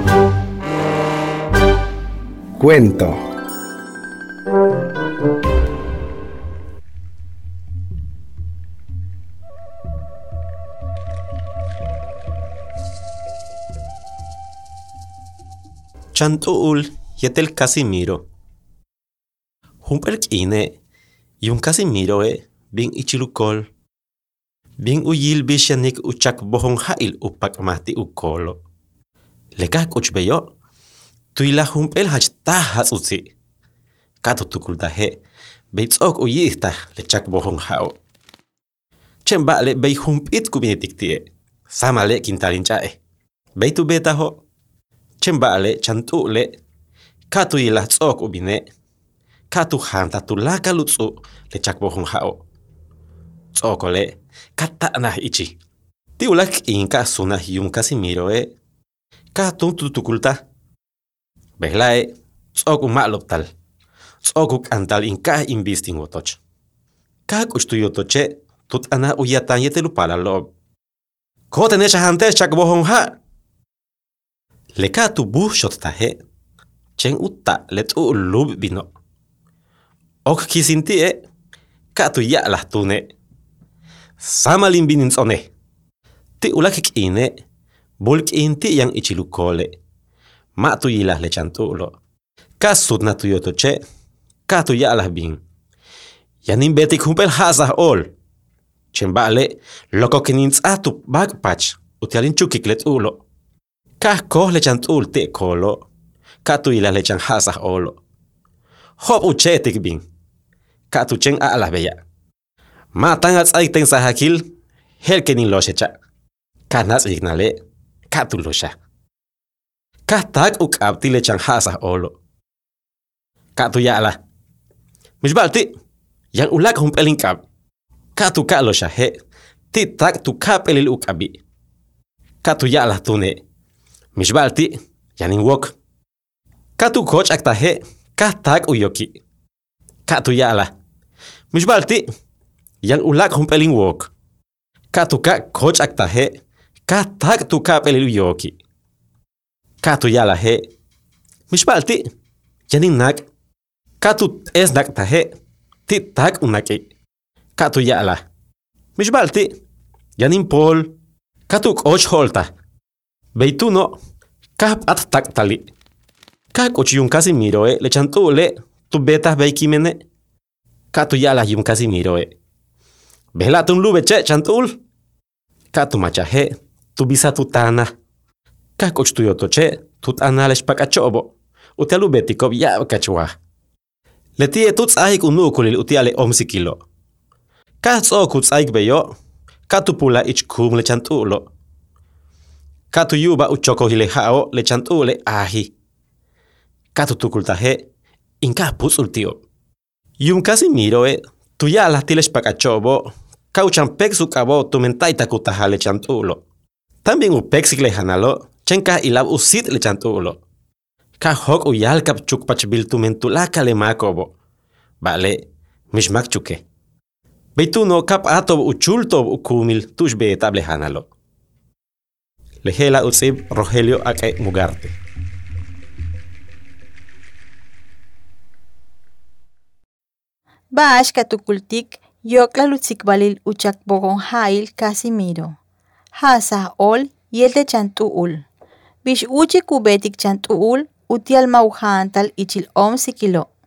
Cuento. Chantu'ul yetel Casimiro. Humpel k'ine yung Casimiro bin ichilukol. Bin uyil bishanik uchak bohong hail upak mati ukolo. Lekak uchbeyo. Tuila humpel hachta hatsutsi. Kato tukuldahe. Beitzok uyihta lechak bohong hao. Chembale bei humpit kubinetiktie. Samale kintalinchae. Beitu betaho. Chembale chantu'le. Katu ilah tsok ubine. Katu hanta tulaka lutsu lechak bohong hao. Tsokole kata nah ichi. Tiulak inka sunah yung Casimiro Katun tutukulta. Behlae tsok umakloptal. Tsok antal inka imbisting wotoch. Kak ustuyotoche tut ana uyatan yetelupala lob. Kotenesha hantes chak bohong ha. Lekatu buh shottahe. Chen utta letu lub bino. Ok kisinti katu ya lah tune. Sama limbinin tsone. Ti ulakik ine. Bulk inti yang ichilukole. Matu yilah le chantulo. Kasut na tuyotoche. Katu ya lah bin. Yanin betik humpel hasah ol. Chembale loko kinins atu bagpach. Utialin chukik let ulo. Kah koh le chantul te kolo. Katu ilah le chan hasah olo. Hop uchetik bin. Katu chen alah beya. Matangats aiten sahakil. Helkenin loshecha. Kanats ignale. Katu losha. Kah tag ukabti le chan hasah olo. Katu ya lah. Mishbalti. Yang ulak humpelin kab. Katu ka losha he. Ti tag tu kapelil ukabi. Katu ya lah tune. Mishbalti. Yanin wok. Katu coach aktahe. Kah tag uyoki. Katu ya lah. Mishbalti. Yang ulak humpelin wok. Katu ka coach aktahe. Kah tag tu kapelil uyoki. Katu ya lah he. Mishbalti. Yanin nak. Katu es nak tahe. Ti tag unaki. Katu ya lah. Mishbalti. Yanin pol. Katu coach holta. Beituno. Kah at tak tali. Kah coach yung Casimiro le chantule. Tu betas beikimene. Katu ya lah yung Casimiro Belatun lube che chantul. Katu machahe. Tu bisa tu tana. Kah coach tu yotoche. Tut anales pakachobo. Utialu betikob ya kachwa. Letie tuts aik unukulil utiale omsikilo. Kah tsokuts aik beyo. Katu pula ichkum le chantulo. Katu yuba uchoko hile hao le chantule ahi. Katu tukultahe. Inka pusul tio. Yung Casimiro tu ya las tiles pakachobo. Kauchan pexu kabo tu mentaita kutaha le chantulo. También u pexik le hanalo. Chenka ilab usit le chantulo. Ka hok uyal kap chukpachbil tu mentulaka le makobo. Vale, mishmak chuke. Beituno kap atob uchultob ukumil tushbe table hanalo. Lehela utsib Rogelio ake mugarte. Bash katukultik yokla lutsikbalil uchak bogon hail Casimiro. Hasa ol yelte chantuul. Bish uchi kubetik chantuul utial mauhantal ichil sikilo.